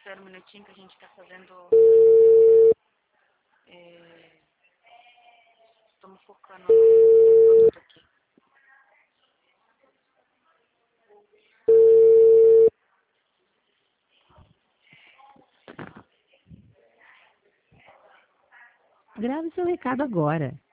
Espera um minutinho que a gente está fazendo... Estamos focando no produto aqui. Grave seu recado agora.